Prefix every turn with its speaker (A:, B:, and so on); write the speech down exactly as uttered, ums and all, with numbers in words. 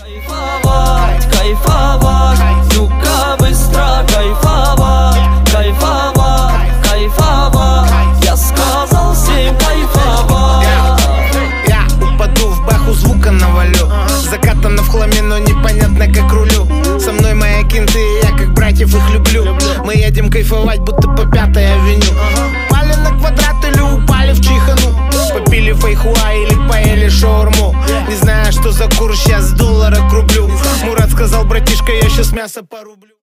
A: Кайфовать, кайфовать, ну-ка быстро кайфовать, кайфовать, кайфовать, я сказал всем кайфовать.
B: Я упаду в бэху, звука навалю, закатано в хламе, но непонятно как рулю. Со мной мои кинты, я как братьев их люблю. Мы едем кайфовать, будто по пятой авеню. Упали на квадрат или упали в чихану, попили фейхуа или поели шаурму. Не знаю, что за курс, сейчас доллара к рублю. Мурат сказал: братишка, я сейчас мясо порублю.